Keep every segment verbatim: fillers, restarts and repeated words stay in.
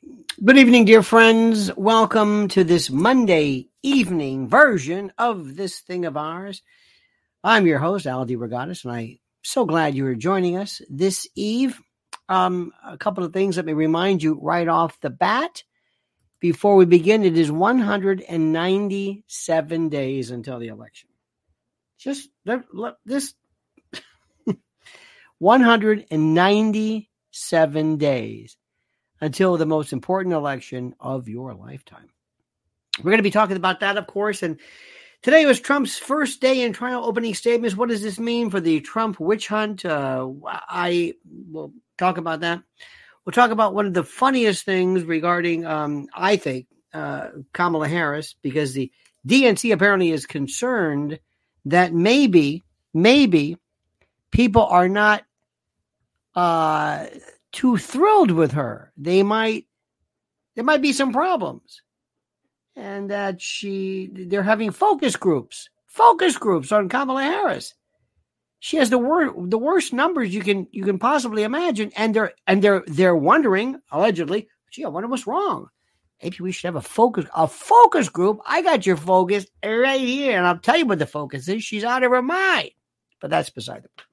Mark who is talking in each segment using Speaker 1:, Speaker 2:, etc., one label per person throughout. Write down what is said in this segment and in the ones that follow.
Speaker 1: Good evening, dear friends. Welcome to this Monday evening version of this thing of ours. I'm your host, Al DeRogatis, and I'm so glad you are joining us this eve. Um, a couple of things. Let me remind you right off the bat. Before we begin, it is one hundred ninety-seven days until the election. Just this one hundred ninety-seven days until the most important election of your lifetime. We're going to be talking about that, of course. And today was Trump's first day in trial opening statements. What does this mean for the Trump witch hunt? Uh, I will talk about that. We'll talk about one of the funniest things regarding, um, I think, uh, Kamala Harris, because the D N C apparently is concerned that maybe, maybe people are not uh, too thrilled with her. They might, there might be some problems, and that she, they're having focus groups, focus groups on Kamala Harris. She has the worst, the worst numbers you can you can possibly imagine, and they're and they're they're wondering allegedly, gee, I wonder what's wrong. Maybe we should have a focus a focus group. I got your focus right here, and I'll tell you what the focus is. She's out of her mind, but that's beside the point.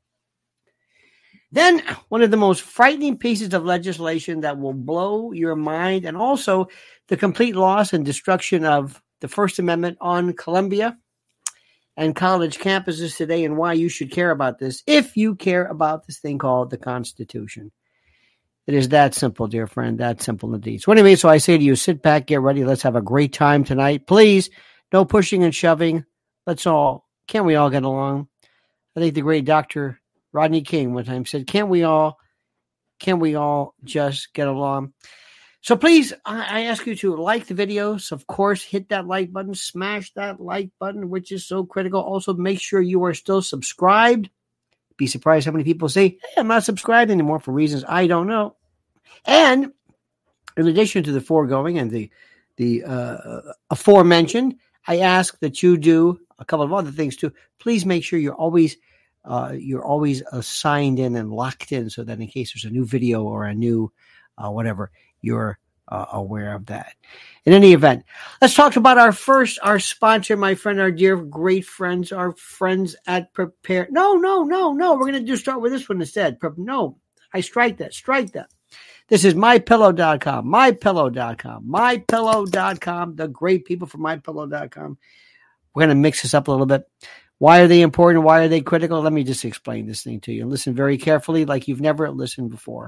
Speaker 1: Then one of the most frightening pieces of legislation that will blow your mind, and also the complete loss and destruction of the First Amendment on Columbia and college campuses today, and why you should care about this if you care about this thing called the Constitution. It is that simple, dear friend, that simple indeed. So anyway, so I say to you, sit back, get ready. Let's have a great time tonight. Please, no pushing and shoving. Let's all, can't we all get along? I think the great Doctor Rodney King one time said, can't we all, can't we all just get along? So please, I ask you to like the videos. Of course, hit that like button, smash that like button, which is so critical. Also, make sure you are still subscribed. Be surprised how many people say, hey, I'm not subscribed anymore for reasons I don't know. And in addition to the foregoing and the the uh, aforementioned, I ask that you do a couple of other things too. Please make sure you're always uh, you're always uh, signed in and locked in, so that in case there's a new video or a new uh, whatever, you're uh, aware of that. In any event, let's talk about our first, our sponsor, my friend, our dear, great friends, our friends at Prepare. No, no, no, no. We're going to do start with this one instead. No, I strike that, strike that. This is my pillow dot com, my pillow dot com, my pillow dot com, the great people from my pillow dot com. We're going to mix this up a little bit. Why are they important? Why are they critical? Let me just explain this thing to you and listen very carefully like you've never listened before.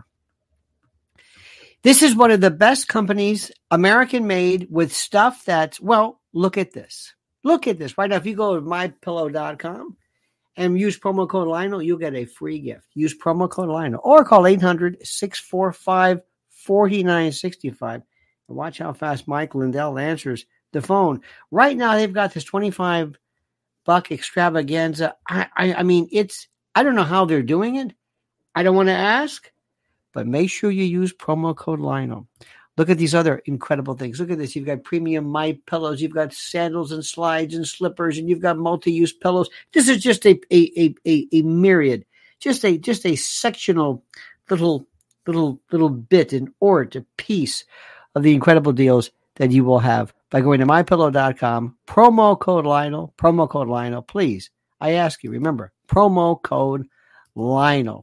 Speaker 1: This is one of the best companies, American-made, with stuff that's, well, look at this. Look at this. Right now, if you go to my pillow dot com and use promo code Lionel, you'll get a free gift. Use promo code Lionel or call eight hundred, six four five, four nine six five. And watch how fast Mike Lindell answers the phone. Right now, they've got this twenty-five buck extravaganza. I, I, I mean, it's, I don't know how they're doing it. I don't want to ask. But make sure you use promo code Lionel. Look at these other incredible things. Look at this. You've got premium My Pillows. You've got sandals and slides and slippers, and you've got multi-use pillows. This is just a a a, a myriad, just a just a sectional little little little bit, an ort, a piece of the incredible deals that you will have by going to my pillow dot com. Promo code Lionel. Promo code Lionel. Please, I ask you, remember, promo code Lionel.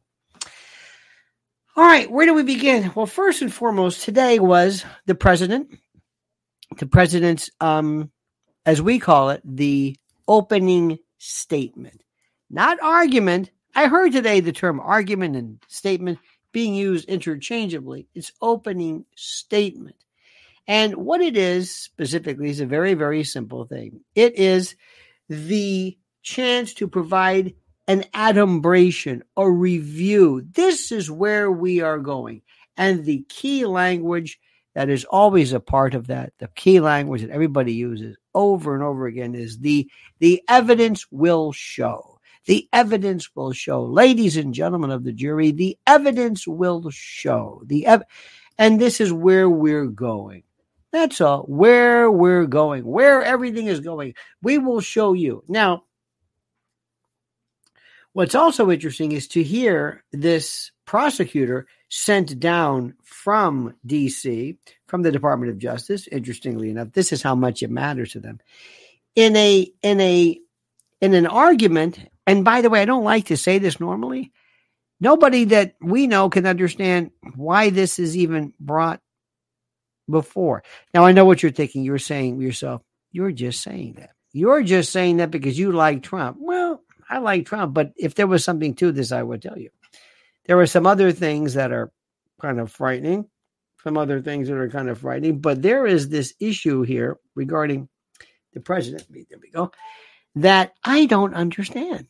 Speaker 1: All right, where do we begin? Well, first and foremost, today was the president, the president's, um, as we call it, the opening statement. Not argument. I heard today the term argument and statement being used interchangeably. It's opening statement. And what it is specifically is a very, very simple thing. It is the chance to provide an adumbration, a review. This is where we are going. And the key language that is always a part of that, the key language that everybody uses over and over again is the, the evidence will show. The evidence will show. Ladies and gentlemen of the jury, the evidence will show. The ev- And this is where we're going. That's all. Where we're going. Where everything is going. We will show you. Now, what's also interesting is to hear this prosecutor sent down from D C, from the Department of Justice. Interestingly enough, this is how much it matters to them. In a in a in an argument, and by the way, I don't like to say this normally. Nobody that we know can understand why this is even brought before. Now, I know what you're thinking. You're saying to yourself, you're just saying that. You're just saying that because you like Trump. Well, I like Trump, but if there was something to this, I would tell you. There are some other things that are kind of frightening, some other things that are kind of frightening, but there is this issue here regarding the president, there we go, that I don't understand.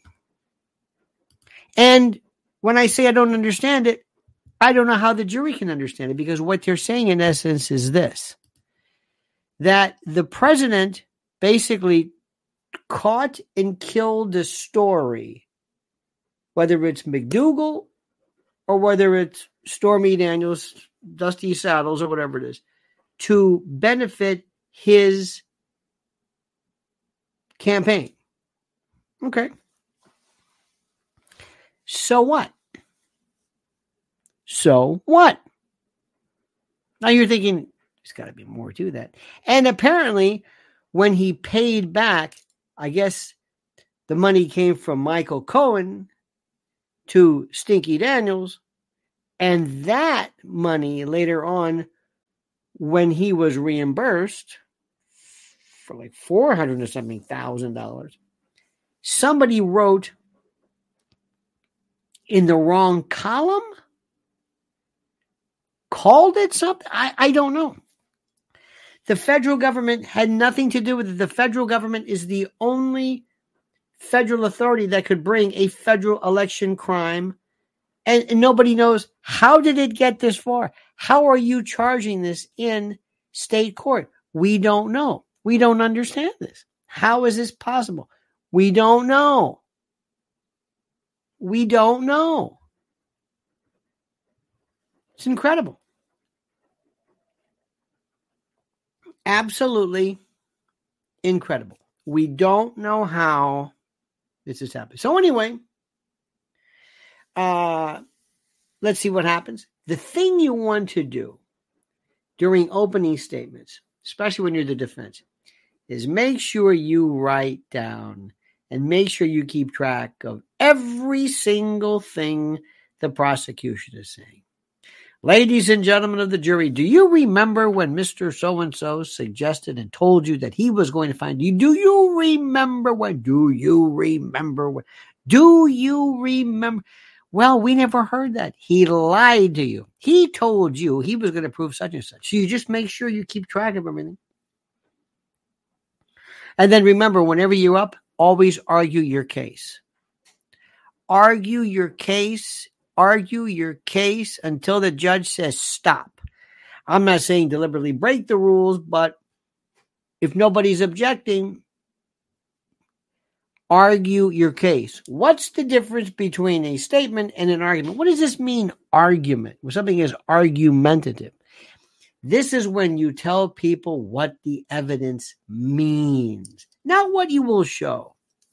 Speaker 1: And when I say I don't understand it, I don't know how the jury can understand it, because what they're saying in essence is this, that the president basically caught and killed the story, whether it's McDougal or whether it's Stormy Daniels, Dusty Saddles, or whatever it is, to benefit his campaign. Okay. So what? So what? Now you're thinking, there's got to be more to that. And apparently, when he paid back, I guess the money came from Michael Cohen to Stinky Daniels, and that money later on, when he was reimbursed for like four hundred or something thousand dollars, somebody wrote in the wrong column, called it something. I, I don't know. The federal government had nothing to do with it. The federal government is the only federal authority that could bring a federal election crime. And, and nobody knows, how did it get this far? How are you charging this in state court? We don't know. We don't understand this. How is this possible? We don't know. We don't know. It's incredible. Absolutely incredible. We don't know how this is happening. So anyway, uh, let's see what happens. The thing you want to do during opening statements, especially when you're the defense, is make sure you write down and make sure you keep track of every single thing the prosecution is saying. Ladies and gentlemen of the jury, do you remember when Mister So-and-so suggested and told you that he was going to find you? Do you remember when? Do you remember when? Do you remember? Well, we never heard that. He lied to you. He told you he was going to prove such and such. So you just make sure you keep track of everything. And then remember, whenever you're up, always argue your case. Argue your case. Argue your case until the judge says stop. I'm not saying deliberately break the rules, but if nobody's objecting, argue your case. What's the difference between a statement and an argument? What does this mean, argument? When something is argumentative. This is when you tell people what the evidence means, not what you will show.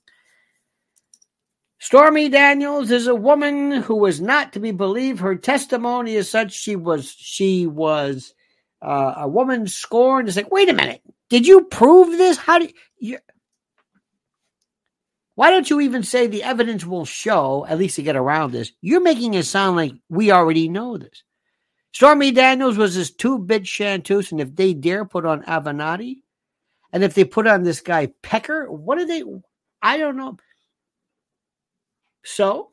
Speaker 1: Stormy Daniels is a woman who was not to be believed. Her testimony is such she was she was uh, a woman scorned. It's like, wait a minute, did you prove this? How do you? Why don't you even say the evidence will show? At least to get around this, you're making it sound like we already know this. Stormy Daniels was this two-bit chanteuse, and if they dare put on Avenatti, and if they put on this guy Pecker, what do they? I don't know. So,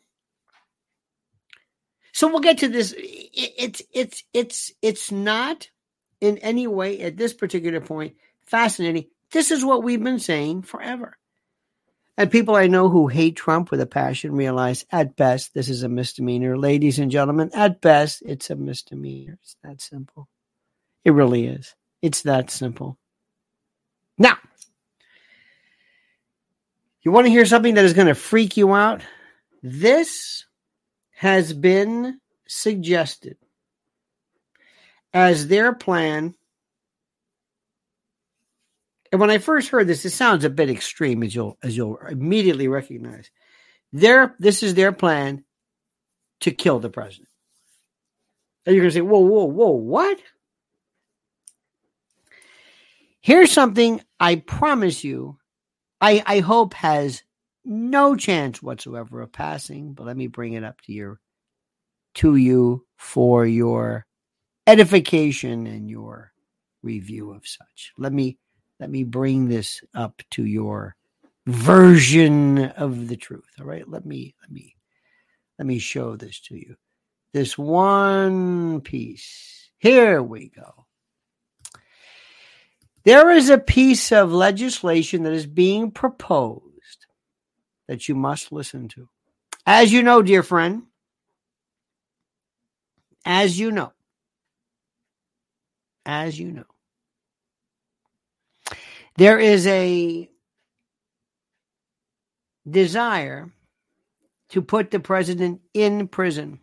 Speaker 1: so we'll get to this. It's it's it's it's not in any way at this particular point fascinating. This is what we've been saying forever. And people I know who hate Trump with a passion realize at best this is a misdemeanor. Ladies and gentlemen, at best it's a misdemeanor. It's that simple. It really is. It's that simple. Now, you want to hear something that is going to freak you out? This has been suggested as their plan. And when I first heard this, it sounds a bit extreme, as you'll as you'll immediately recognize. Their this is their plan to kill the president. And you're going to say, whoa, whoa, whoa, what? Here's something I promise you, I, I hope has no chance whatsoever of passing, but let me bring it up to your, to you for your edification and your review of such. Let me, let me bring this up to your version of the truth. All right. Let me, let me, let me show this to you. This one piece. Here we go. There is a piece of legislation that is being proposed that you must listen to. As you know, dear friend, as you know, as you know, there is a desire to put the president in prison.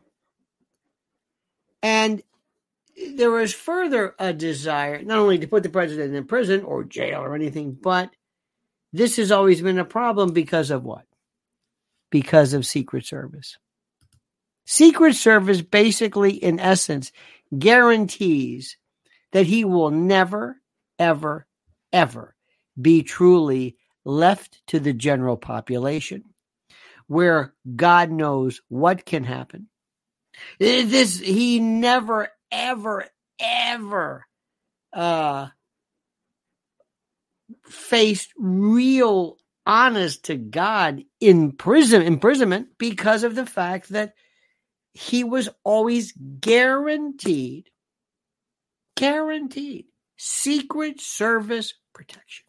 Speaker 1: And there is further a desire, not only to put the president in prison or jail or anything, but this has always been a problem because of what? Because of Secret Service. Secret Service basically, in essence, guarantees that he will never, ever, ever be truly left to the general population, where God knows what can happen. This, he never, ever, ever uh, faced real, honest to God in prison, imprisonment because of the fact that he was always guaranteed, guaranteed Secret Service protection.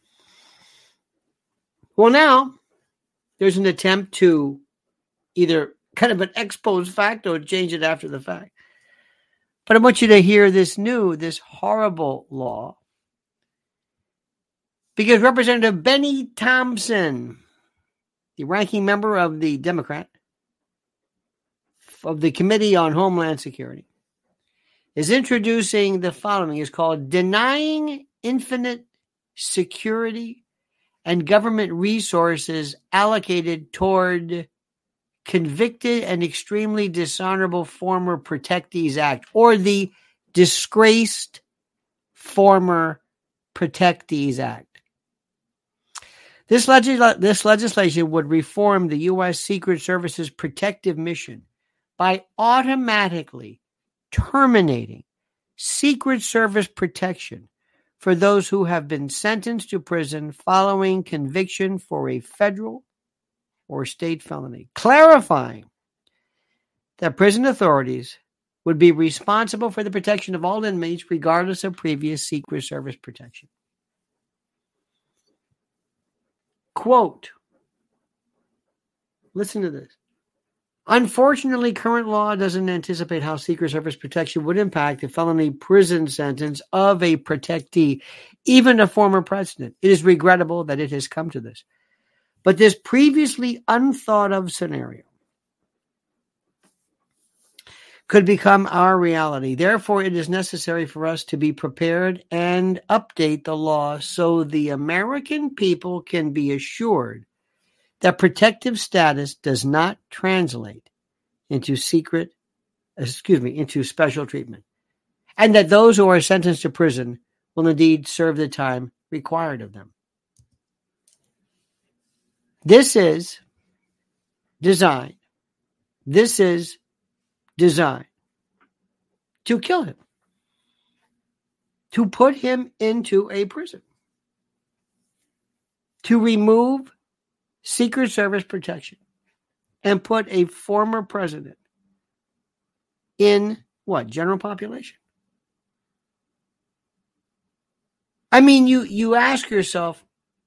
Speaker 1: Well, now there's an attempt to either kind of an ex post facto change it after the fact. But I want you to hear this new, this horrible law. Because Representative Benny Thompson, the ranking member of the Democrat, of the Committee on Homeland Security, is introducing the following. It's called Denying Infinite Security and Government Resources Allocated Toward Convicted and Extremely Dishonorable Former Protectees Act, or the Disgraced Former Protectees Act. This, legis- this legislation would reform the U S Secret Service's protective mission by automatically terminating Secret Service protection for those who have been sentenced to prison following conviction for a federal or state felony, clarifying that prison authorities would be responsible for the protection of all inmates regardless of previous Secret Service protection. Quote, listen to this. Unfortunately, current law doesn't anticipate how Secret Service protection would impact the felony prison sentence of a protectee, even a former president. It is regrettable that it has come to this. But this previously unthought of scenario could become our reality. Therefore, it is necessary for us to be prepared and update the law so the American people can be assured that protective status does not translate into secret, excuse me, into special treatment, and that those who are sentenced to prison will indeed serve the time required of them. This is designed, this is designed to kill him, to put him into a prison, to remove Secret Service protection and put a former president in what? General population. I mean, you, you ask yourself,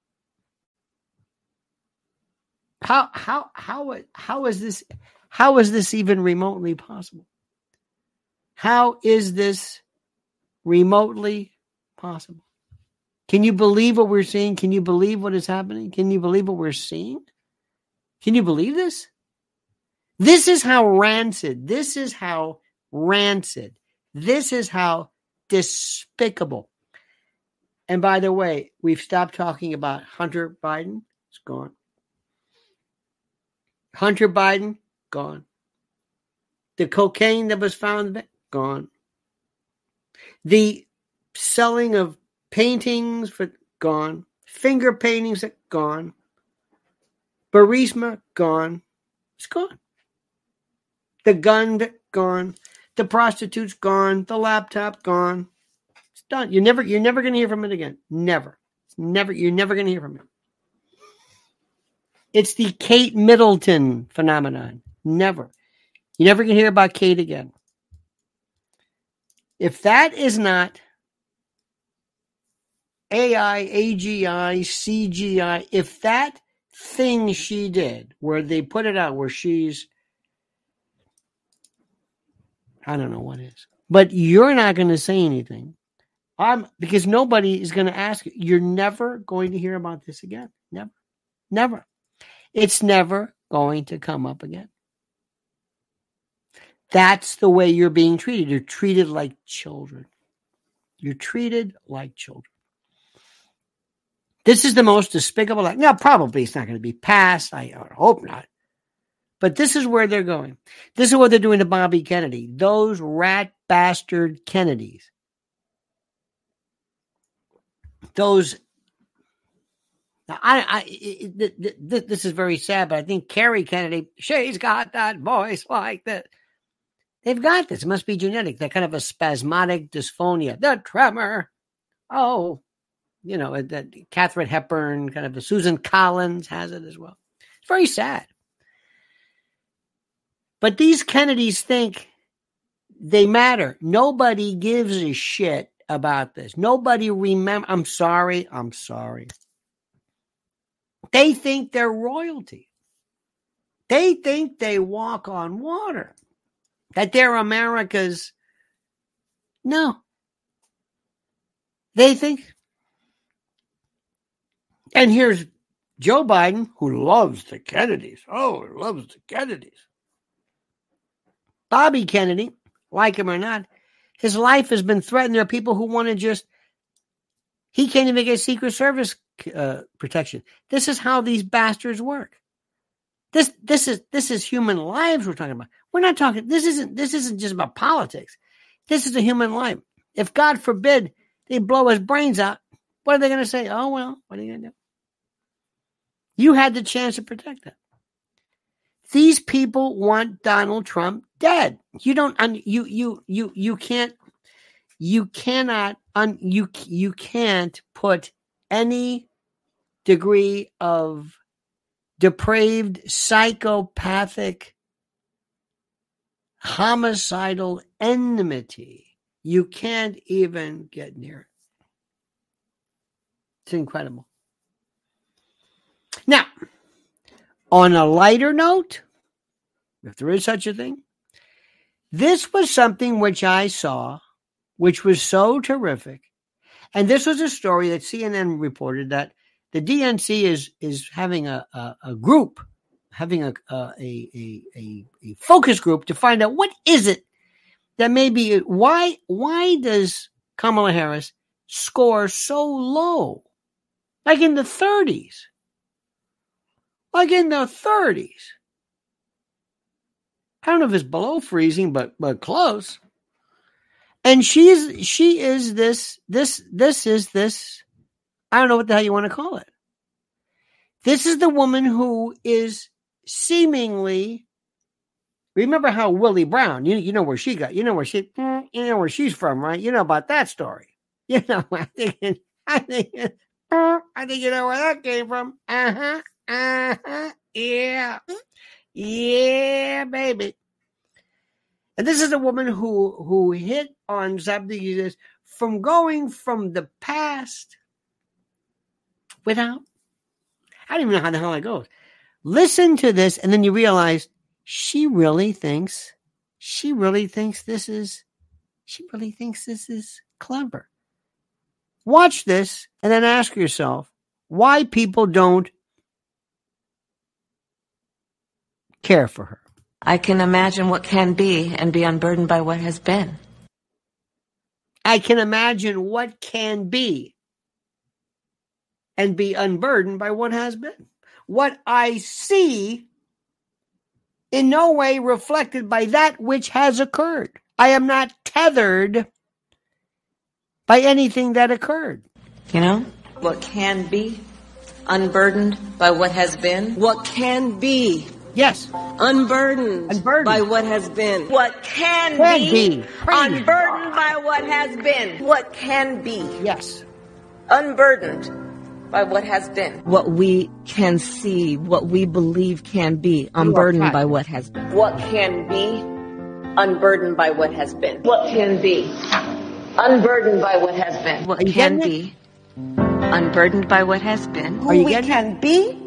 Speaker 1: how, how, how, how is this, how is this even remotely possible? How is this remotely possible? Can you believe what we're seeing? Can you believe what is happening? Can you believe what we're seeing? Can you believe this? This is how rancid, this is how rancid, this is how despicable. And by the way, we've stopped talking about Hunter Biden. It's gone. Hunter Biden, gone. The cocaine that was found, gone. The selling of paintings for gone. Finger paintings gone. Burisma gone. It's gone. The gun gone. The prostitutes gone. The laptop gone. It's done. You're never you're never going to hear from it again. Never. Never. You're never going to hear from it. It's the Kate Middleton phenomenon. Never. You never can hear about Kate again. If that is not A I, A G I, C G I, if that thing she did, where they put it out, where she's, I don't know what is, but you're not going to say anything. I'm because nobody is going to ask you. You're never going to hear about this again. Never. Never. It's never going to come up again. That's the way you're being treated. You're treated like children. You're treated like children. This is the most despicable act. Now, probably it's not going to be passed. I hope not. But this is where they're going. This is what they're doing to Bobby Kennedy. Those rat bastard Kennedys. Those. Now, I, I, it, it, it, this is very sad, but I think Carrie Kennedy, she's got that voice like that. They've got this. It must be genetic. That kind of a spasmodic dysphonia. The tremor. Oh, you know, that Katharine Hepburn, kind of a Susan Collins has it as well. It's very sad. But these Kennedys think they matter. Nobody gives a shit about this. Nobody remember. I'm sorry. I'm sorry. They think they're royalty. They think they walk on water. That they're America's. No. They think. And here's Joe Biden, who loves the Kennedys. Oh, loves the Kennedys. Bobby Kennedy, like him or not, his life has been threatened. There are people who want to just, he can't even get Secret Service uh, protection. This is how these bastards work. This this is this is human lives we're talking about. We're not talking, this isn't this isn't just about politics. This is a human life. If God forbid they blow his brains out, what are they going to say? Oh, well, what are you going to do? You had the chance to protect them. These people want Donald Trump dead. You don't, you, you, you, you can't, you cannot, un, you, you can't put any degree of depraved, psychopathic, homicidal enmity. You can't even get near it. It's incredible. Now, on a lighter note, if there is such a thing, this was something which I saw, which was so terrific. And this was a story that C N N reported that the D N C is is having a, a, a group, having a, a, a, a, a focus group to find out what is it that maybe, why, why does Kamala Harris score so low? Like in the thirties. Like in the thirties. I don't know if it's below freezing, but but close. And she's she is this this this is this I don't know what the hell you want to call it. This is the woman who is seemingly, remember how Willie Brown, you you know where she got, you know where she you know where she's from, right? You know about that story. You know, I think I think I think you know where that came from. Uh-huh. Uh-huh. Yeah. Yeah, baby. And this is a woman who who hit on something from going from the past without, I don't even know how the hell it goes. Listen to this, and then you realize she really thinks, she really thinks this is, she really thinks this is clever. Watch this, and then ask yourself why people don't care for her.
Speaker 2: I can imagine what can be and be unburdened by what has been.
Speaker 1: I can imagine what can be and be unburdened by what has been. What I see in no way reflected by that which has occurred. I am not tethered by anything that occurred.
Speaker 2: You know, what can be, unburdened by what has been.
Speaker 3: What can be,
Speaker 1: Yes.
Speaker 3: unburdened,
Speaker 1: Unburdened.
Speaker 3: by what has been. What can,
Speaker 1: Can
Speaker 3: be,
Speaker 1: be. Praise
Speaker 3: unburdened by what has been. What can be,
Speaker 1: Yes.
Speaker 3: unburdened by what has been.
Speaker 2: What we can see, what we believe can be, unburdened
Speaker 1: right.
Speaker 2: by what has been.
Speaker 3: What can be, unburdened by what has been. What can be, unburdened by what has been.
Speaker 2: What
Speaker 1: Are you
Speaker 2: can
Speaker 1: getting
Speaker 2: be, unburdened by what has been.
Speaker 1: Are you
Speaker 3: we
Speaker 1: getting
Speaker 3: can be,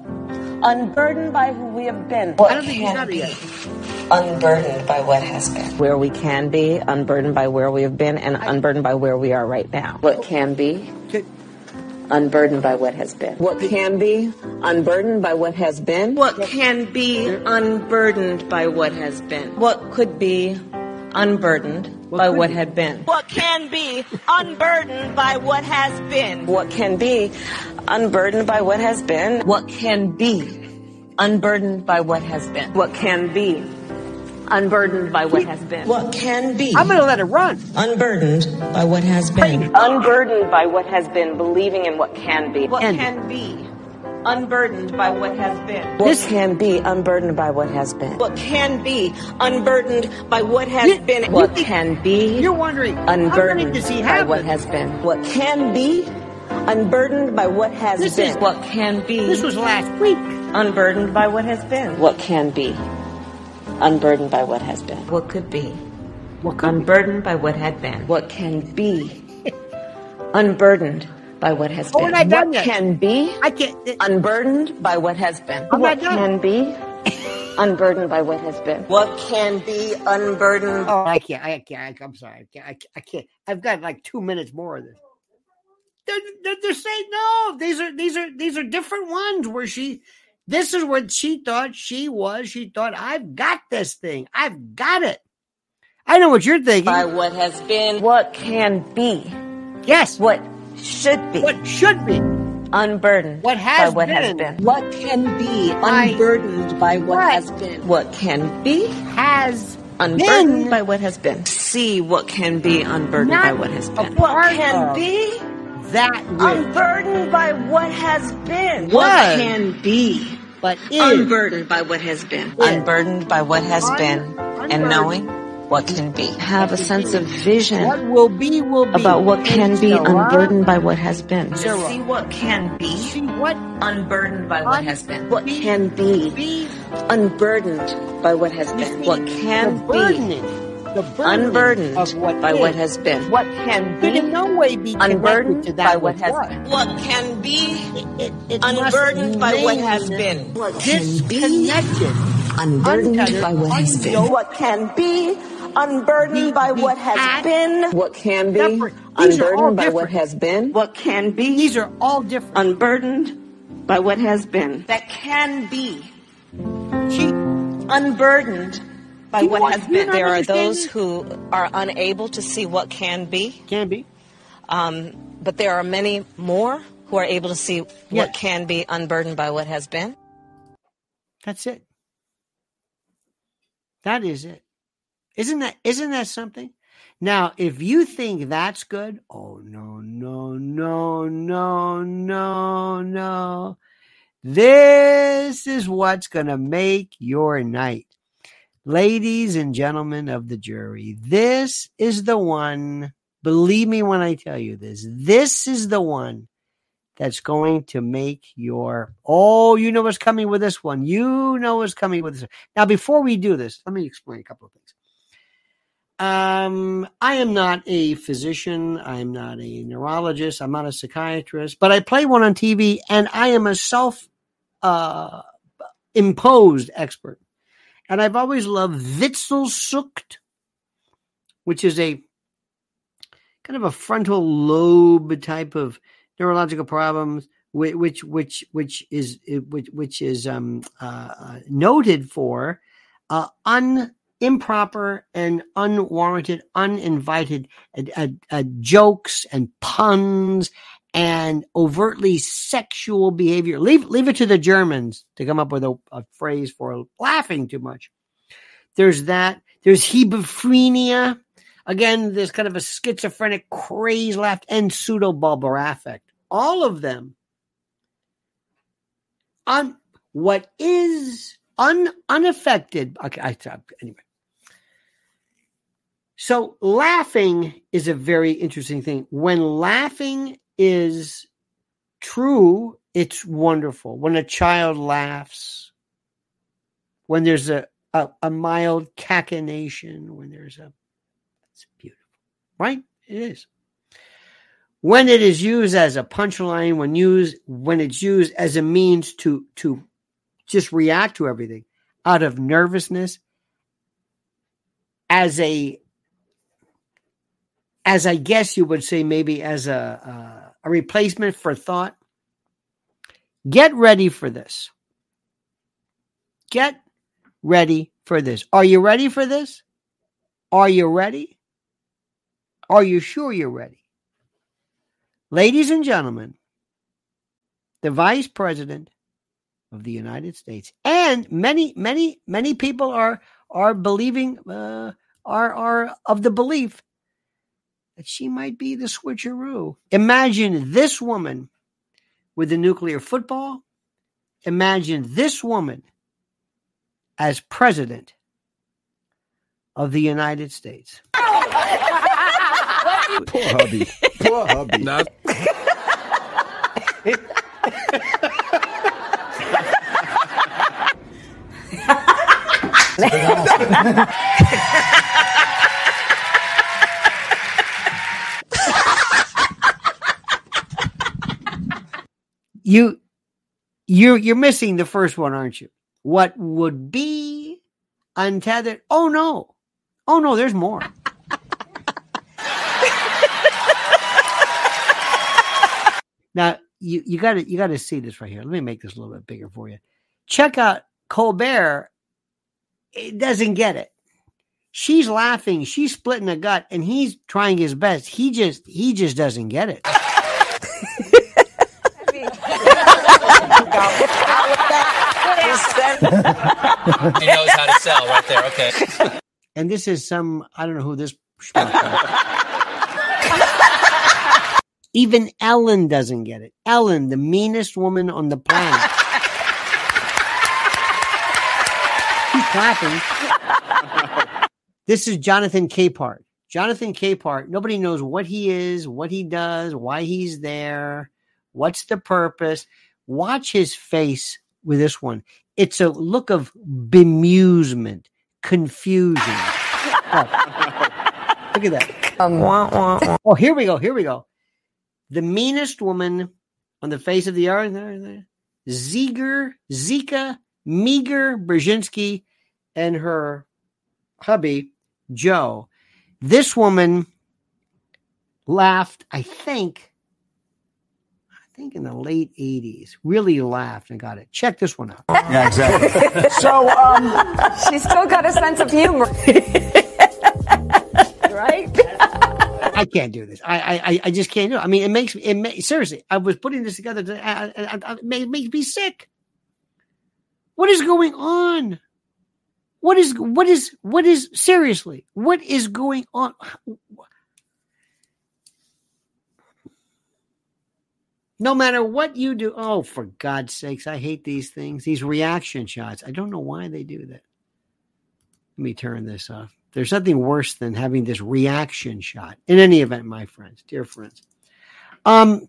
Speaker 3: unburdened by who we have been.
Speaker 1: I don't think you got it yet.
Speaker 3: Unburdened by what has been.
Speaker 2: Where we can be, unburdened by where we have been, and unburdened by where we are right now.
Speaker 3: What can be,
Speaker 1: Good.
Speaker 3: unburdened by what has been.
Speaker 2: What can be, unburdened by what has been.
Speaker 3: What can be, unburdened by what has been.
Speaker 2: What could be, unburdened by
Speaker 1: could
Speaker 2: what
Speaker 1: be?
Speaker 2: had been.
Speaker 3: What can be, unburdened by what has been.
Speaker 2: What can be, unburdened by what has been. What can be, unburdened by what has been. What can be, unburdened by what has been.
Speaker 3: What can be,
Speaker 1: I'm going to let it run.
Speaker 3: unburdened by what has been.
Speaker 2: Unburdened by what has been, believing in what can be.
Speaker 3: What
Speaker 1: And-
Speaker 3: can be, unburdened by what has been.
Speaker 2: What
Speaker 1: This-
Speaker 2: can be, unburdened by what has been.
Speaker 3: What can be, unburdened by what has
Speaker 1: You-
Speaker 3: been.
Speaker 2: What can be,
Speaker 1: You're wondering, how many
Speaker 2: unburdened
Speaker 1: does he
Speaker 2: by
Speaker 1: have?
Speaker 2: what has been. What can be, unburdened by what has
Speaker 1: This
Speaker 2: been.
Speaker 1: is-
Speaker 2: What can be,
Speaker 1: This was last week.
Speaker 2: unburdened by what has been. What can be, unburdened by what has been. What could be,
Speaker 1: What could be?
Speaker 2: unburdened by what had been. What can be, unburdened by what has
Speaker 1: Oh,
Speaker 2: been.
Speaker 1: we're not done
Speaker 2: What
Speaker 1: yet.
Speaker 2: can be,
Speaker 1: I can't. it-
Speaker 2: unburdened by what has been.
Speaker 1: I'm
Speaker 2: What
Speaker 1: not done.
Speaker 2: can be, unburdened by what has been.
Speaker 3: What can be, unburdened.
Speaker 1: Oh, I can't. I can't. I, I'm sorry. I can't, I can't. I can't. I've got like two minutes more of this. They're, they're, they're saying no. These are these are these are different ones where she. This is what she thought she was. She thought I've got this thing. I've got it. I know what you're thinking.
Speaker 3: By what has been.
Speaker 2: What can be,
Speaker 1: Yes.
Speaker 2: what should be,
Speaker 1: What should be?
Speaker 2: unburdened
Speaker 1: What has
Speaker 2: by what has
Speaker 1: been.
Speaker 2: been.
Speaker 3: What can be,
Speaker 1: By-
Speaker 3: unburdened by what
Speaker 1: What?
Speaker 3: has been.
Speaker 2: What can be,
Speaker 1: Has
Speaker 2: unburdened
Speaker 1: been
Speaker 2: by what has been. See what can be, unburdened
Speaker 1: not
Speaker 2: by what has
Speaker 1: a
Speaker 2: been.
Speaker 3: What
Speaker 1: part
Speaker 3: can
Speaker 1: of
Speaker 3: be,
Speaker 1: that which
Speaker 3: unburdened by what has been.
Speaker 1: Was.
Speaker 3: What can be,
Speaker 1: but is
Speaker 3: unburdened by what has been.
Speaker 2: Unburdened by what has
Speaker 1: Un-
Speaker 2: been,
Speaker 1: unburdened.
Speaker 2: and knowing what can be. Have a sense of vision
Speaker 1: what will be will be
Speaker 2: about what can be,
Speaker 1: Sarah,
Speaker 2: unburdened by what has been.
Speaker 1: Sarah,
Speaker 3: See what can be,
Speaker 1: see what
Speaker 2: Unburdened by what has been.
Speaker 3: what can be,
Speaker 1: be
Speaker 2: unburdened by what has
Speaker 1: you
Speaker 2: been.
Speaker 1: see,
Speaker 2: What
Speaker 1: the
Speaker 2: can be,
Speaker 1: burdening, the burdening
Speaker 2: unburdened
Speaker 1: of what
Speaker 2: by
Speaker 1: is.
Speaker 2: what has been. What can
Speaker 1: could
Speaker 2: be,
Speaker 1: in no way be connected
Speaker 2: unburdened
Speaker 1: to that
Speaker 2: by what
Speaker 1: which
Speaker 2: has
Speaker 1: was.
Speaker 2: been.
Speaker 3: what can be,
Speaker 1: It, it, it must
Speaker 3: unburdened by what
Speaker 1: remain
Speaker 3: has been. What
Speaker 1: disconnected,
Speaker 2: Unburdened
Speaker 1: untethered,
Speaker 2: by what has been.
Speaker 1: unyoked,
Speaker 3: What can be, unburdened by what has
Speaker 1: detached,
Speaker 3: been.
Speaker 2: What can be,
Speaker 1: separate. These are all
Speaker 2: unburdened by what
Speaker 1: different.
Speaker 2: has been.
Speaker 3: What can be,
Speaker 1: These are all different.
Speaker 2: Unburdened by what has been.
Speaker 3: that can be,
Speaker 1: She,
Speaker 3: unburdened by
Speaker 1: You
Speaker 3: what
Speaker 1: want-
Speaker 3: has
Speaker 1: you
Speaker 3: been.
Speaker 1: not
Speaker 2: There are
Speaker 1: understand
Speaker 2: those
Speaker 1: this?
Speaker 2: who are unable to see what can be,
Speaker 1: can be.
Speaker 2: um, but there are many more who are able to see
Speaker 1: Yeah.
Speaker 2: what can be, unburdened by what has been.
Speaker 1: That's it. That is it. Isn't that isn't that something? Now, if you think that's good, oh no, no, no, no, no, no. This is what's gonna make your night. Ladies and gentlemen of the jury, this is the one, believe me when I tell you this, this is the one that's going to make your, oh, you know what's coming with this one. You know what's coming with this. Now, before we do this, let me explain a couple of things. Um, I am not a physician. I'm not a neurologist. I'm not a psychiatrist, but I play one on T V and I am a self uh, imposed expert. And I've always loved Witzelsucht, which is a kind of a frontal lobe type of neurological problems, which which which which is which which is um, uh, noted for uh, un improper and unwarranted, uninvited uh, uh, uh, jokes and puns and overtly sexual behavior. Leave leave it to the Germans to come up with a, a phrase for laughing too much. There's that. There's hebephrenia. Again, there's kind of a schizophrenic craze left, and pseudobulbar affect. All of them. On what is un, unaffected. Okay, I anyway. So laughing is a very interesting thing. When laughing is true, it's wonderful. When a child laughs, when there's a, a, a mild cachinnation, when there's a, it's beautiful, right? It is. When it is used as a punchline, when used, when it's used as a means to, to just react to everything out of nervousness, as a, as I guess you would say, maybe as a, a, a replacement for thought. Get ready for this. Get ready for this. Are you ready for this? Are you ready? Are you sure you're ready? Ladies and gentlemen, the Vice President of the United States, and many, many, many people are are believing, uh, are are of the belief that she might be the switcheroo. Imagine this woman with the nuclear football. Imagine this woman as president of the United States.
Speaker 4: Poor hubby. Poor hubby. Not-
Speaker 1: You, you're, you're missing the first one, aren't you? What would be untethered? Oh, no. Oh, no, there's more. Now, you, you gotta, you gotta see this right here. Let me make this a little bit bigger for you. Check out Colbert. It doesn't get it. She's laughing. She's splitting a gut, and he's trying his best. He just, he just doesn't get it.
Speaker 5: He knows how to sell right there. Okay.
Speaker 1: And this is some, I don't know who this. Even Ellen doesn't get it. Ellen, the meanest woman on the planet. Keep clapping. This is Jonathan Capehart. Jonathan Capehart, nobody knows what he is, what he does, why he's there, what's the purpose. Watch his face with this one. It's a look of bemusement, confusion. Oh, look at that. Um, oh, here we go. Here we go. The meanest woman on the face of the earth. Ziger, Zika, Meager, Brzezinski, and her hubby, Joe. This woman laughed, I think, I think in the late eighties, really laughed and got it. Check this one out.
Speaker 4: Yeah, exactly. So, um,
Speaker 2: She's still got a sense of humor. Right?
Speaker 1: I can't do this. I, I, I just can't do it. I mean, it makes me, it may, seriously, I was putting this together. To, I, I, I, it makes me sick. What is going on? What is, what is, what is, seriously, what is going on? No matter what you do. Oh, for God's sakes, I hate these things, these reaction shots. I don't know why they do that. Let me turn this off. There's nothing worse than having this reaction shot. In any event, my friends, dear friends. Um,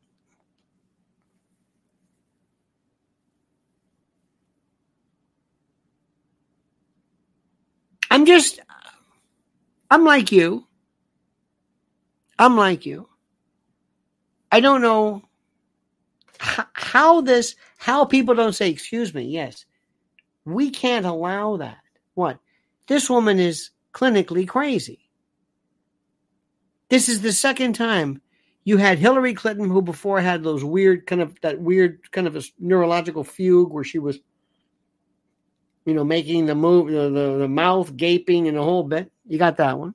Speaker 1: I'm just, I'm like you. I'm like you. I don't know how, how this, how people don't say, excuse me, yes. We can't allow that. What? This woman is clinically crazy. This is the second time you had Hillary Clinton, who before had those weird kind of, that weird kind of a neurological fugue where she was, you know, making the move, the, the, the mouth gaping and the whole bit. You got that one.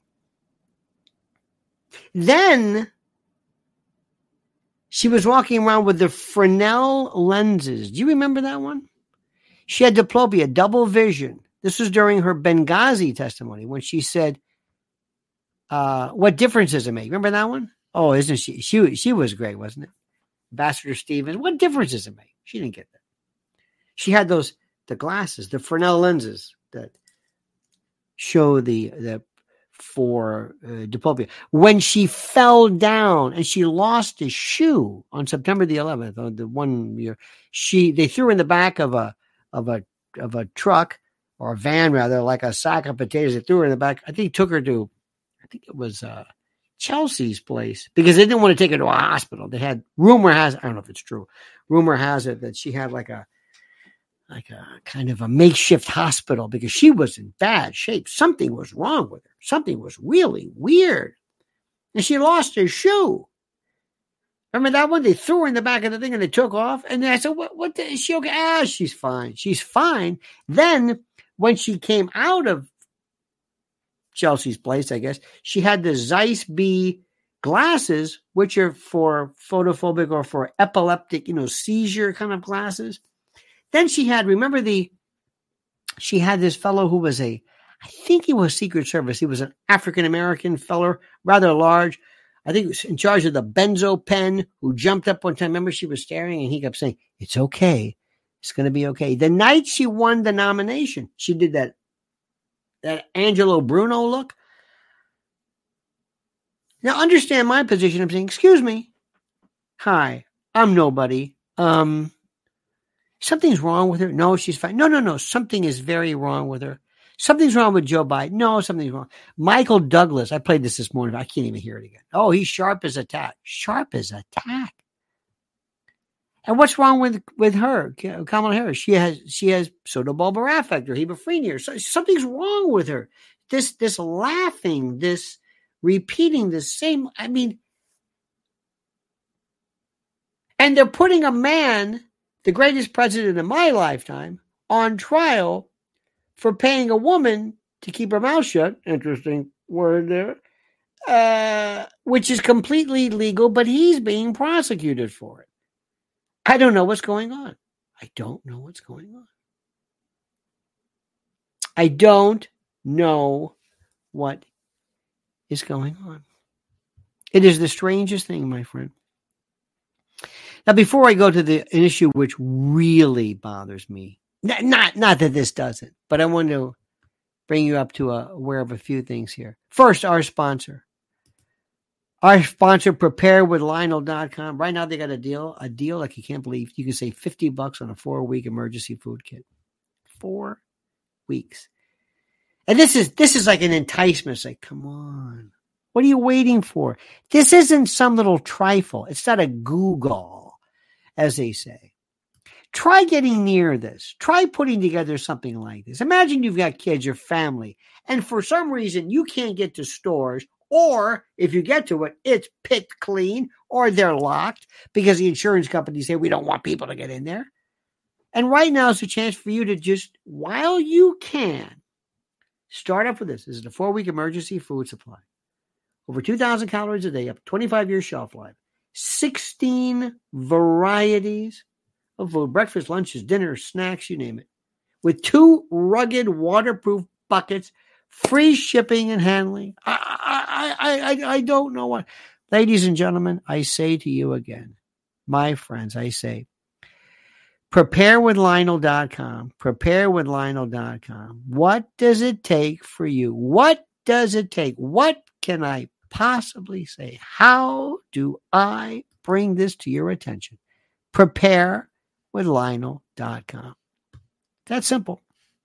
Speaker 1: Then she was walking around with the Fresnel lenses. Do you remember that one? She had diplopia, double vision. This was during her Benghazi testimony when she said, uh, what difference does it make? Remember that one? Oh, isn't she? She, she was great, wasn't it? Ambassador Stevens. What difference does it make? She didn't get that. She had those, the glasses, the Fresnel lenses that show the, the, for uh, diplopia. When she fell down and she lost a shoe on September the eleventh, on the one year, she they threw her in the back of a of a of a truck or a van rather, like a sack of potatoes. They threw her in the back. I think took her to, I think it was uh, Chelsea's place because they didn't want to take her to a hospital. They had rumor has I don't know if it's true. Rumor has it that she had like a like a kind of a makeshift hospital because she was in bad shape. Something was wrong with her. Something was really weird. And she lost her shoe. Remember that one? They threw her in the back of the thing and they took off. And I said, what, what the, is she okay? Ah, she's fine. She's fine. Then when she came out of Chelsea's place, I guess, she had the Zeiss B glasses, which are for photophobic or for epileptic, you know, seizure kind of glasses. Then she had, remember the, she had this fellow who was a, I think he was Secret Service. He was an African-American fellow, rather large. I think he was in charge of the benzo pen who jumped up one time. Remember she was staring and he kept saying, it's okay. It's going to be okay. The night she won the nomination, she did that, that Angelo Bruno look. Now understand my position. I'm saying, excuse me. Hi, I'm nobody. Um, Something's wrong with her. No, she's fine. No, no, no. Something is very wrong with her. Something's wrong with Joe Biden. No, something's wrong. Michael Douglas. I played this this morning. I can't even hear it again. Oh, he's sharp as a tack. Sharp as a tack. And what's wrong with, with her, Kamala Harris? She has she has pseudobulbar affect or hemophrenia. So something's wrong with her. This this laughing, this repeating the same. I mean, and they're putting a man, the greatest president in my lifetime, on trial for paying a woman to keep her mouth shut. Interesting word there. Uh, which is completely legal, but he's being prosecuted for it. I don't know what's going on. I don't know what's going on. I don't know what is going on. It is the strangest thing, my friend. Now, before I go to the an issue which really bothers me, not, not, not that this doesn't, but I want to bring you up to a, aware of a few things here. First, our sponsor. Our sponsor, prepare with Lionel dot com. Right now, they got a deal, a deal like you can't believe. You can save fifty bucks on a four-week emergency food kit. Four weeks. And this is this is like an enticement. It's like, come on. What are you waiting for? This isn't some little trifle. It's not a Google, as they say. Try getting near this. Try putting together something like this. Imagine you've got kids, your family, and for some reason you can't get to stores, or if you get to it, it's picked clean, or they're locked because the insurance companies say we don't want people to get in there. And right now is a chance for you to just, while you can, start up with this. This is a four-week emergency food supply. Over two thousand calories a day, up to twenty-five year shelf life. sixteen varieties of food, breakfast, lunches, dinners, snacks, you name it. With two rugged waterproof buckets, free shipping and handling. I, I, I, I don't know what. Ladies and gentlemen, I say to you again, my friends, I say, prepare with Lionel dot com. Prepare with Lionel dot com. What does it take for you? What does it take? What can I possibly say? How do I bring this to your attention? Prepare with Lionel dot com. That's simple.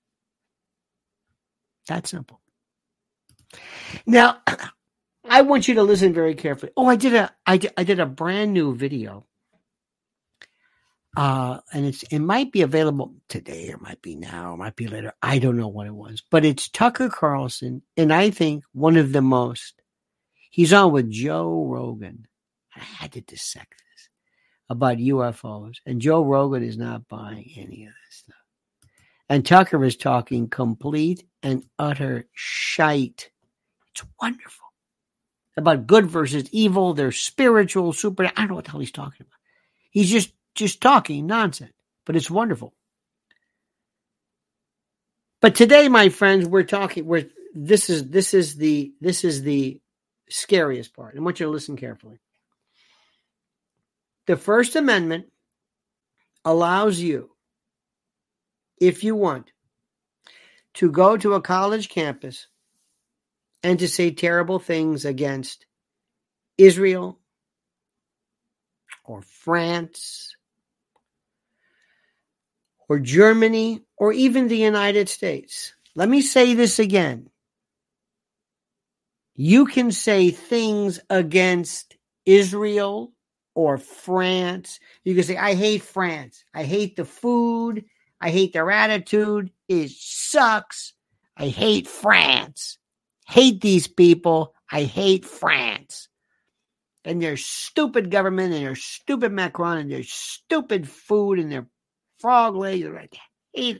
Speaker 1: That's simple. Now, I want you to listen very carefully. Oh, I did a I did, I did a brand new video. Uh, and it's it might be available today, or it might be now, or might be later. I don't know what it was, but it's Tucker Carlson, and I think one of the most. He's on with Joe Rogan. I had to dissect this about U F Os, and Joe Rogan is not buying any of this stuff. And Tucker is talking complete and utter shite. It's wonderful. About good versus evil, they're spiritual, super. I don't know what the hell he's talking about. He's just just talking nonsense, but it's wonderful. But today, my friends, we're talking. We're this is this is the this is the scariest part. I want you to listen carefully. The First Amendment allows you, if you want, to go to a college campus and to say terrible things against Israel or France or Germany or even the United States. Let me say this again. You can say things against Israel or France. You can say, I hate France. I hate the food. I hate their attitude. It sucks. I hate France. Hate these people. I hate France. And their stupid government and their stupid Macron and their stupid food and their frog legs. I hate it.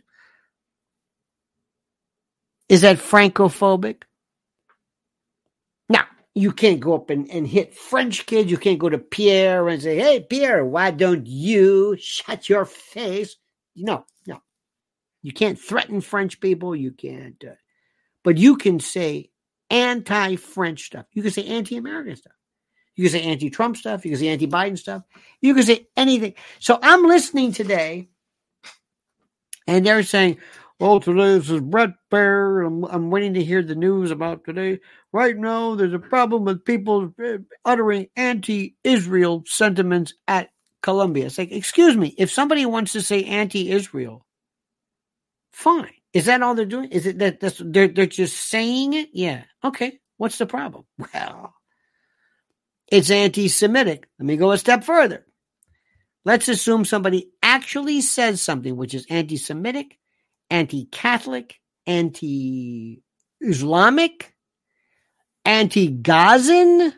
Speaker 1: Is that Francophobic? Now, you can't go up and, and hit French kids. You can't go to Pierre and say, hey, Pierre, why don't you shut your face? No, no. You can't threaten French people. You can't. Uh, but you can say anti-French stuff. You can say anti-American stuff. You can say anti-Trump stuff. You can say anti-Biden stuff. You can say anything. So I'm listening today, and they're saying, well, today this is Brett Baer. I'm, I'm waiting to hear the news about today. Right now, there's a problem with people uttering anti-Israel sentiments at Columbia. It's like, excuse me, if somebody wants to say anti-Israel, fine. Is that all they're doing? Is it that that's, they're they're just saying it? Yeah. Okay. What's the problem? Well, it's anti-Semitic. Let me go a step further. Let's assume somebody actually says something which is anti-Semitic, anti-Catholic, anti-Islamic, anti-Gazan,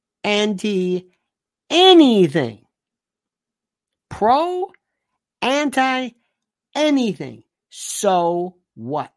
Speaker 1: anti-anything. Pro, anti-anything. So what?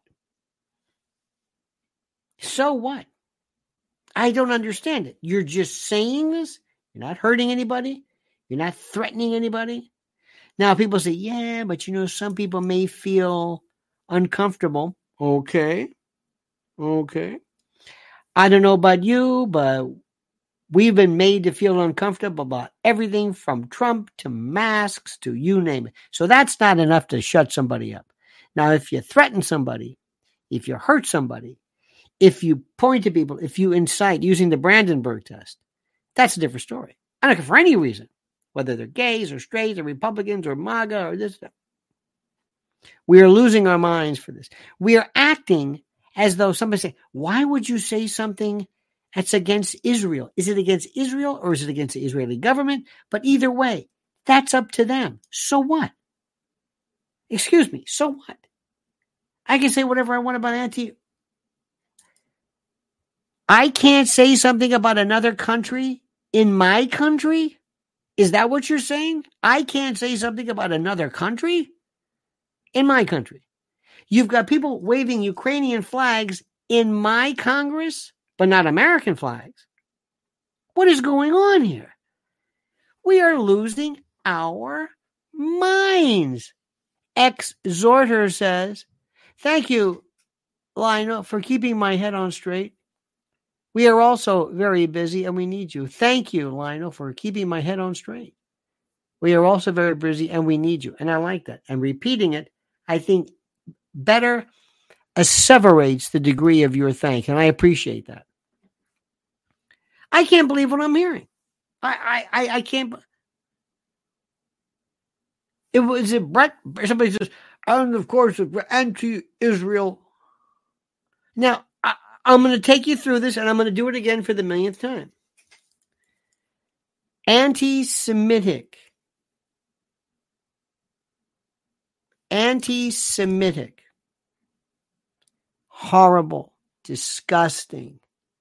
Speaker 1: So what? I don't understand it. You're just saying this. You're not hurting anybody. You're not threatening anybody. Now, people say, yeah, but you know, some people may feel uncomfortable. Okay. Okay. I don't know about you, but we've been made to feel uncomfortable about everything from Trump to masks to you name it. So that's not enough to shut somebody up. Now, if you threaten somebody, if you hurt somebody, if you point to people, if you incite using the Brandenburg test, that's a different story. I don't care for any reason, whether they're gays or straight or Republicans or MAGA or this stuff. We are losing our minds for this. We are acting as though somebody say, why would you say something that's against Israel? Is it against Israel or is it against the Israeli government? But either way, that's up to them. So what? Excuse me, so what? I can say whatever I want about anti. I can't say something about another country in my country? Is that what you're saying? I can't say something about another country in my country. You've got people waving Ukrainian flags in my Congress, but not American flags. What is going on here? We are losing our minds. Exhorter says, thank you, Lionel, for keeping my head on straight. We are also very busy and we need you. Thank you, Lionel, for keeping my head on straight. We are also very busy and we need you. And I like that. And repeating it, I think, better asseverates the degree of your thank. And I appreciate that. I can't believe what I'm hearing. I I, I, I can't. It was it Brett. Somebody says, and of course, anti-Israel. Now, I, I'm going to take you through this, and I'm going to do it again for the millionth time. Anti-Semitic. Anti-Semitic. Horrible. Disgusting.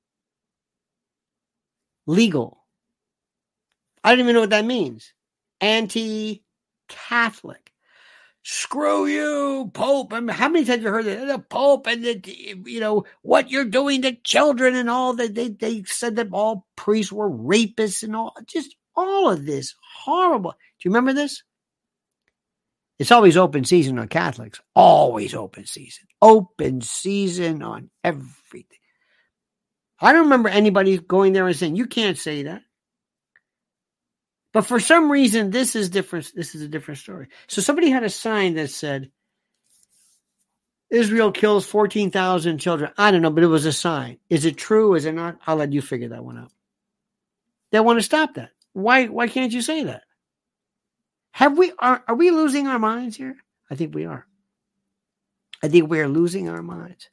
Speaker 1: Legal. I don't even know what that means. Anti-Catholic. Screw you, Pope. I mean, how many times have you heard that? The Pope and the, you know, what you're doing to children and all that. They, they said that all priests were rapists and all, just all of this horrible. Do you remember this? It's always open season on Catholics. Always open season. Open season on everything. I don't remember anybody going there and saying, you can't say that. But for some reason, this is different. This is a different story. So somebody had a sign that said, Israel kills fourteen thousand children. I don't know, but it was a sign. Is it true? Is it not? I'll let you figure that one out. They want to stop that. Why, why can't you say that? Have we, are, are we losing our minds here? I think we are. I think we are losing our minds.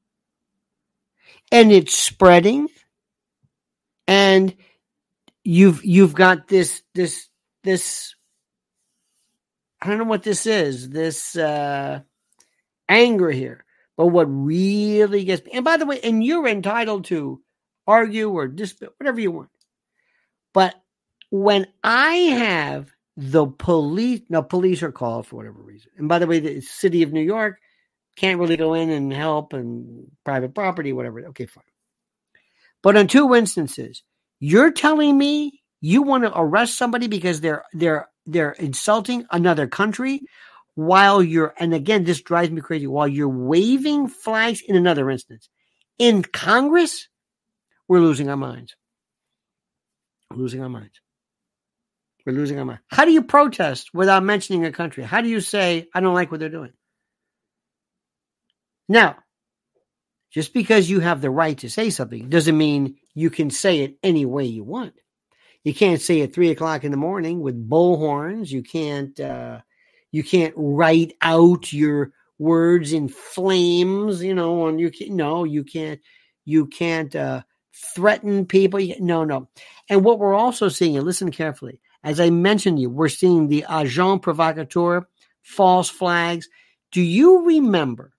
Speaker 1: And it's spreading. And you've, you've got this, this, this, I don't know what this is, this, uh, anger here. But what really gets me, and by the way, and you're entitled to argue or dispute, whatever you want. But when I have the police, no, police are called for whatever reason. And by the way, the city of New York can't really go in and help and private property, whatever. Okay, fine. But on two instances, you're telling me you want to arrest somebody because they're, they're, they're insulting another country while you're, and again, this drives me crazy, while you're waving flags in another instance. In Congress, we're losing our minds. We're losing our minds. We're losing our mind. How do you protest without mentioning a country? How do you say, I don't like what they're doing? Now, just because you have the right to say something doesn't mean you can say it any way you want. You can't say at three o'clock in the morning with bullhorns. You can't, uh, you can't write out your words in flames, you know, on you can, no, you can't, you can't, uh, threaten people. No, no. And what we're also seeing, and listen carefully, as I mentioned you, we're seeing the agent provocateur, false flags. Do you remember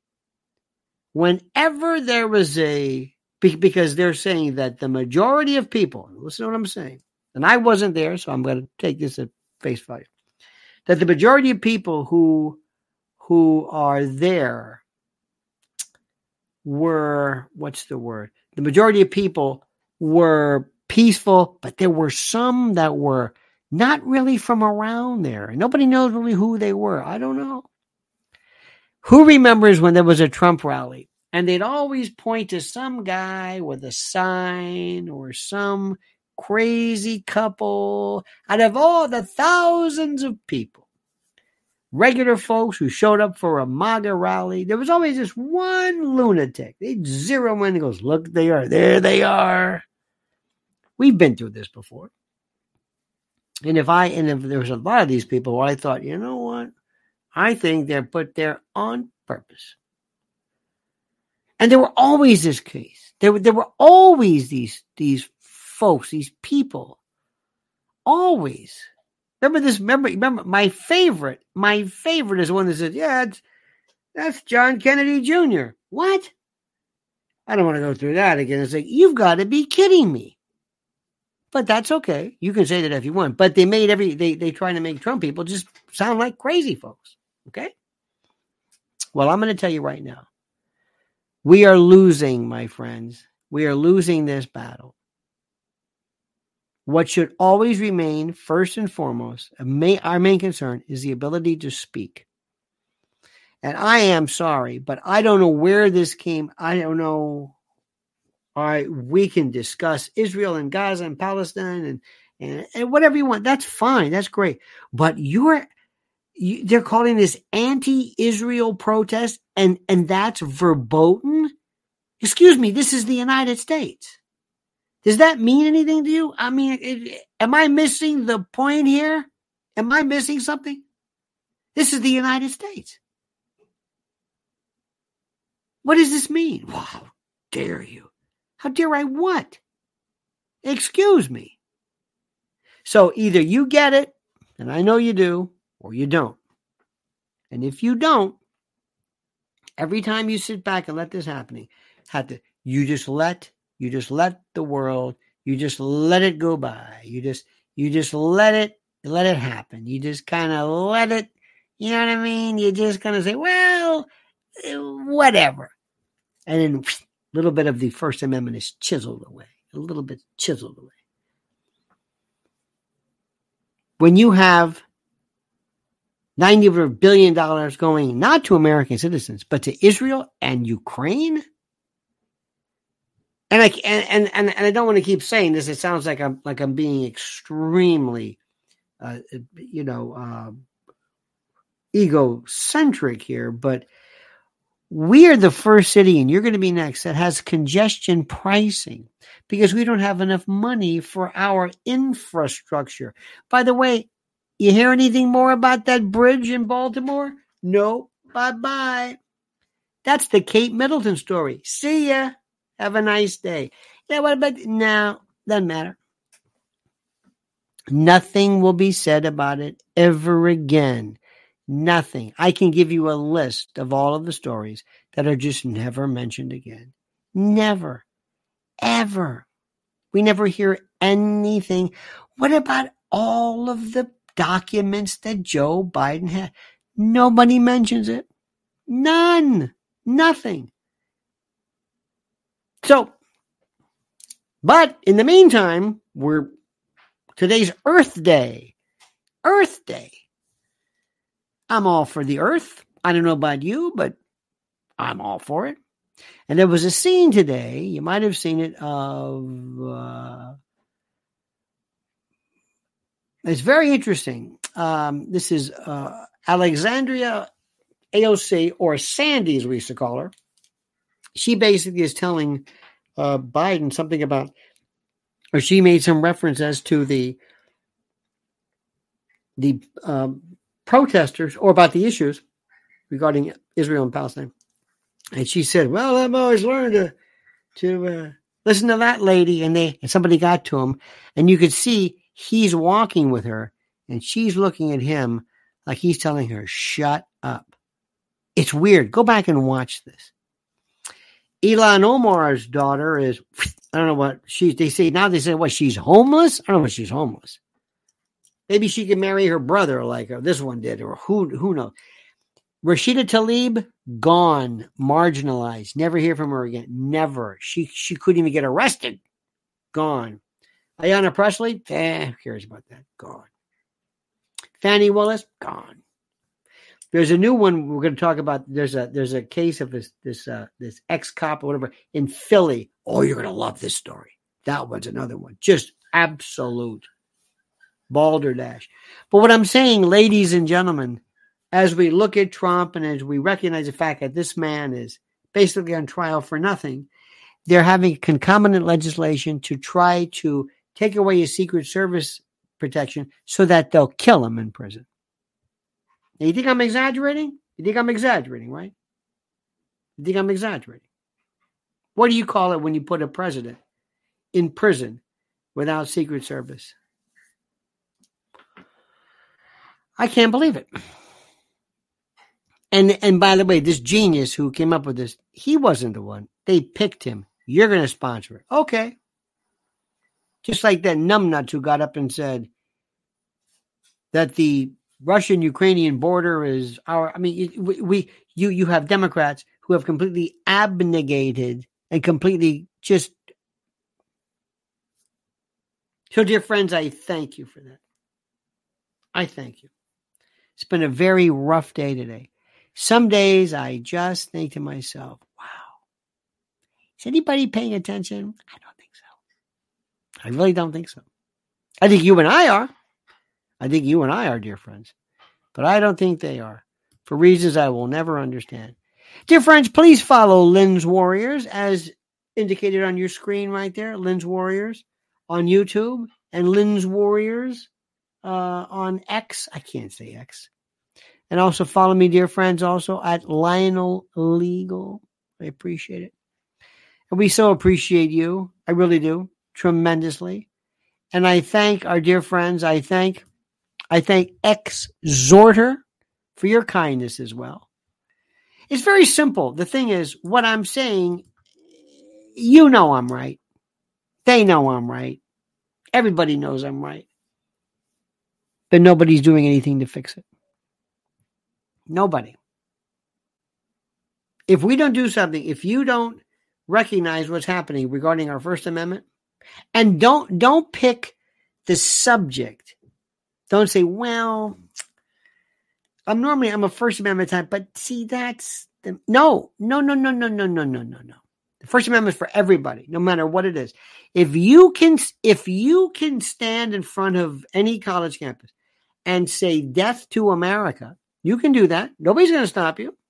Speaker 1: whenever there was a, because they're saying that the majority of people, listen to what I'm saying, and I wasn't there, so I'm going to take this at face value, that the majority of people who, who are there were, what's the word? The majority of people were peaceful, but there were some that were not really from around there. And nobody knows really who they were. I don't know. Who remembers when there was a Trump rally and they'd always point to some guy with a sign or some crazy couple out of all the thousands of people, regular folks who showed up for a MAGA rally? There was always this one lunatic. They'd zero in and goes, look, they are. There they are. We've been through this before. And if I, and if there was a lot of these people where I thought, you know what? I think they're put there on purpose. And there were always this case. There were, there were always these, these folks, these people. Always. Remember this, remember, remember my favorite, my favorite is the one that says, yeah, it's, that's John Kennedy Junior What? I don't want to go through that again. It's like, you've got to be kidding me. But that's okay. You can say that if you want. But they made every, they, they trying to make Trump people just sound like crazy folks. Okay? Well, I'm going to tell you right now. We are losing, my friends. We are losing this battle. What should always remain, first and foremost, our main concern is the ability to speak. And I am sorry, but I don't know where this came. I don't know. All right, we can discuss Israel and Gaza and Palestine and, and, and whatever you want. That's fine. That's great. But you're, you, they're calling this anti-Israel protest, and, and that's verboten? Excuse me, this is the United States. Does that mean anything to you? I mean, it, am I missing the point here? Am I missing something? This is the United States. What does this mean? Wow, how dare you? How dare I what? Excuse me. So either you get it, and I know you do, or you don't. And if you don't, every time you sit back and let this happen, have to, you just let, you just let the world, you just let it go by. You just, you just let it, let it happen. You just kind of let it, you know what I mean? You just kind of say, well, whatever. And then a little bit of the First Amendment is chiseled away, a little bit chiseled away. When you have ninety billion dollars going not to American citizens, but to Israel and Ukraine. And I and and and I don't want to keep saying this. It sounds like I'm like I'm being extremely, uh, you know, uh, egocentric here. But we are the first city, and you're going to be next, that has congestion pricing because we don't have enough money for our infrastructure. By the way, you hear anything more about that bridge in Baltimore? No. Bye bye. That's the Kate Middleton story. See ya. Have a nice day. Yeah, what about no? Doesn't matter. Nothing will be said about it ever again. Nothing. I can give you a list of all of the stories that are just never mentioned again. Never. Ever. We never hear anything. What about all of the documents that Joe Biden had? Nobody mentions it. None. Nothing. So, but in the meantime, we're today's Earth Day. Earth Day. I'm all for the Earth. I don't know about you, but I'm all for it. And there was a scene today, you might have seen it, of, uh, it's very interesting. Um, this is uh, Alexandria A O C, or Sandy as we used to call her. She basically is telling uh, Biden something about, or she made some reference as to the the um, protesters, or about the issues regarding Israel and Palestine. And she said, "Well, I've always learned to to uh, listen to that lady." And they and somebody got to him, and you could see he's walking with her, and she's looking at him like he's telling her, "Shut up." It's weird. Go back and watch this. Ilhan Omar's daughter is, I don't know what she, they say, now they say, what, she's homeless? I don't know what she's homeless. Maybe she can marry her brother like her, this one did, or who, who knows. Rashida Tlaib, gone, marginalized. Never hear from her again. Never. She, she couldn't even get arrested. Gone. Ayanna Pressley, eh, who cares about that? Gone. Fannie Willis, gone. There's a new one we're going to talk about. There's a there's a case of this this uh, this ex-cop or whatever in Philly. Oh, you're going to love this story. That one's another one. Just absolute balderdash. But what I'm saying, ladies and gentlemen, as we look at Trump and as we recognize the fact that this man is basically on trial for nothing, they're having concomitant legislation to try to take away his Secret Service protection so that they'll kill him in prison. Now, you think I'm exaggerating? You think I'm exaggerating, right? You think I'm exaggerating? What do you call it when you put a president in prison without Secret Service? I can't believe it. And and by the way, this genius who came up with this, he wasn't the one. They picked him. You're going to sponsor it. Okay. Just like that numbnut who got up and said that the Russian-Ukrainian border is our, I mean, we, we you you have Democrats who have completely abnegated and completely just. So, dear friends, I thank you for that. I thank you. It's been a very rough day today. Some days I just think to myself, wow, is anybody paying attention? I don't think so. I really don't think so. I think you and I are. I think you and I are, dear friends. But I don't think they are, for reasons I will never understand. Dear friends, please follow Lynn's Warriors, as indicated on your screen right there, Lynn's Warriors on YouTube, and Lynn's Warriors uh, on X. I can't say X. And also follow me, dear friends, also at Lionel Legal. I appreciate it. And we so appreciate you. I really do. Tremendously. And I thank our dear friends. I thank I thank Exhorter for your kindness as well. It's very simple. The thing is, what I'm saying, you know I'm right. They know I'm right. Everybody knows I'm right. But nobody's doing anything to fix it. Nobody. If we don't do something, if you don't recognize what's happening regarding our First Amendment, and don't don't pick the subject. Don't say, well, I'm normally, I'm a First Amendment type, but see, that's, the, no, no, no, no, no, no, no, no, no, no. The First Amendment is for everybody, no matter what it is. If you can, if you can stand in front of any college campus and say death to America, you can do that. Nobody's going to stop you.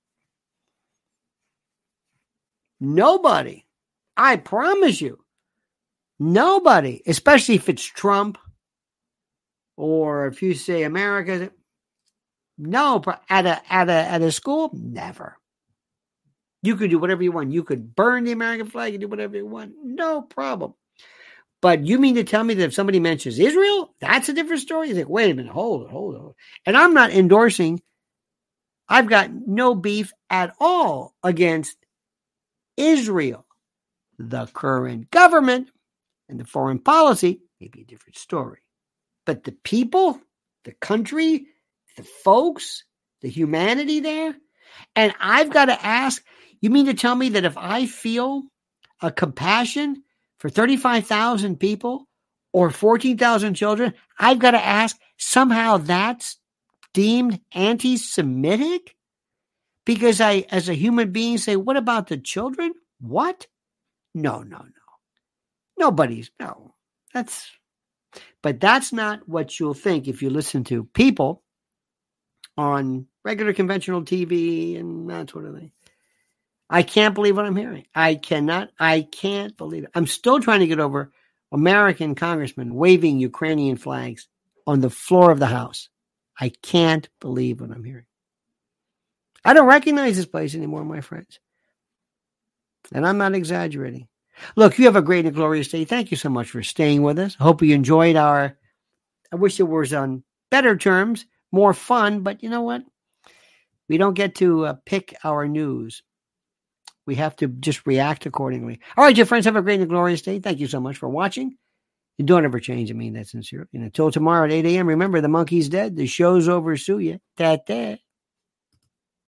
Speaker 1: Nobody. I promise you. Nobody, especially if it's Trump or if you say America. No, at a at a at a school, never. You could do whatever you want. You could burn the American flag and do whatever you want. No problem. But you mean to tell me that if somebody mentions Israel, that's a different story? You think, wait a minute, hold it, hold it. And I'm not endorsing. I've got no beef at all against Israel. The current government and the foreign policy may be a different story. But the people, the country, the folks, the humanity there, and I've got to ask, you mean to tell me that if I feel a compassion for thirty-five thousand people or fourteen thousand children, I've got to ask, somehow that's deemed anti-Semitic? Because I, as a human being, say, what about the children? What? No, no, no. Nobody's, no. That's, but that's not what you'll think if you listen to people on regular conventional T V and that sort of thing. I can't believe what I'm hearing. I cannot, I can't believe it. I'm still trying to get over American congressmen waving Ukrainian flags on the floor of the House. I can't believe what I'm hearing. I don't recognize this place anymore, my friends. And I'm not exaggerating. Look, you have a great and glorious day. Thank you so much for staying with us. I hope you enjoyed our, I wish it was on better terms, more fun, but you know what? We don't get to uh, pick our news. We have to just react accordingly. All right, your friends, have a great and glorious day. Thank you so much for watching. And don't ever change. I mean that sincerely. And until tomorrow at eight a.m., remember, the monkey's dead. The show's over. Sue ya. Ta-ta.